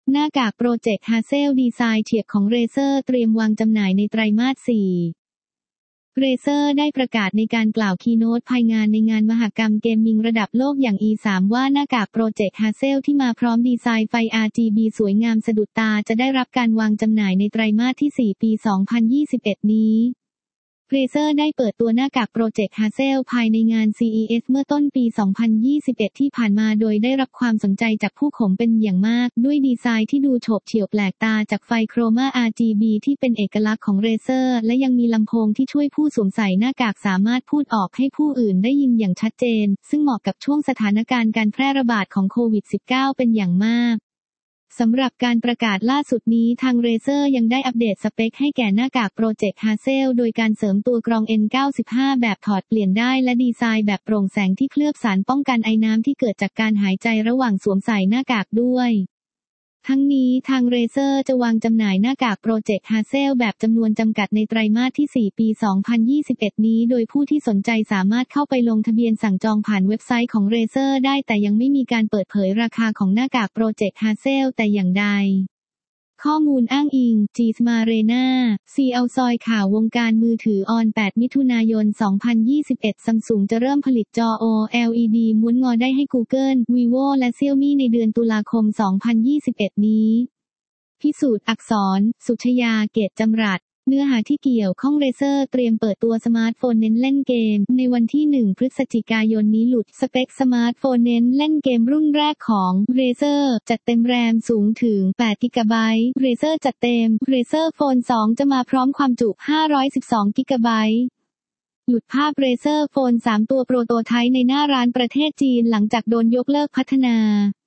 หน้ากากโปรเจกต์ฮาเซลดีไซน์เฉียบของ Razer เตรียมวางจำหน่ายในไตรมาส 4 Razer ได้ประกาศในการกล่าวคีย์โน้ตภายในงานมหกรรมเกมมิ่งระดับโลกอย่าง E3 ว่าหน้ากากโปรเจกต์ฮาเซลที่มาพร้อมดีไซน์ไฟ RGB สวยงามสะดุดตาจะได้รับการวางจำหน่ายในไตรมาสที่ 4 ปี 2021 นี้Razer ได้เปิดตัวหน้ากากโปรเจกต์ฮาเซลภายในงาน CES เมื่อต้นปี 2021 ที่ผ่านมาโดยได้รับความสนใจจากผู้ชมเป็นอย่างมากด้วยดีไซน์ที่ดูโฉบเฉี่ยวแปลกตาจากไฟโครมา RGB ที่เป็นเอกลักษณ์ของ Razer และยังมีลำโพงที่ช่วยผู้สวมใส่หน้ากากสามารถพูดออกให้ผู้อื่นได้ยินอย่างชัดเจนซึ่งเหมาะกับช่วงสถานการณ์การแพร่ระบาดของโควิด -19 เป็นอย่างมากสำหรับการประกาศล่าสุดนี้ทาง Razer ยังได้อัปเดตสเปคให้แก่หน้ากากโปรเจกต์ฮาเซลโดยการเสริมตัวกรอง N95 แบบถอดเปลี่ยนได้และดีไซน์แบบโปร่งแสงที่เคลือบสารป้องกันไอน้ำที่เกิดจากการหายใจระหว่างสวมใส่หน้ากากด้วยทั้งนี้ทาง Razer จะวางจำหน่ายหน้ากากโปรเจกต์ฮาเซลแบบจำนวนจำกัดในไตรมาสที่ 4 ปี 2021 นี้โดยผู้ที่สนใจสามารถเข้าไปลงทะเบียนสั่งจองผ่านเว็บไซต์ของ Razer ได้แต่ยังไม่มีการเปิดเผยราคาของหน้ากากโปรเจกต์ฮาเซลแต่อย่างใดข้อมูลอ้างอิง Gsmarena CL ซอยข่าววงการมือถือออน 8 มิถุนายน 2021 Samsung จะเริ่มผลิตจอ OLED ม้วนงอได้ให้ Google, Vivo และ Xiaomi ในเดือนตุลาคม 2021 นี้พิสูจน์อักษร สุชยา เกตจำรัดเนื้อหาที่เกี่ยวข้อง Razer เตรียมเปิดตัวสมาร์ทโฟนเน้นเล่นเกมในวันที่ 1 พฤศจิกายนนี้หลุดสเปคสมาร์ทโฟนเน้นเล่นเกมรุ่นแรกของ Razer จัดเต็มแรมสูงถึง 8 กิกะไบต์ Razer จัดเต็ม Razer Phone 2 จะมาพร้อมความจุ 512 กิกะไบต์หลุดภาพ Razer Phone 3 ตัวโปรโตไทป์ในหน้าร้านประเทศจีนหลังจากโดนยกเลิกพัฒนา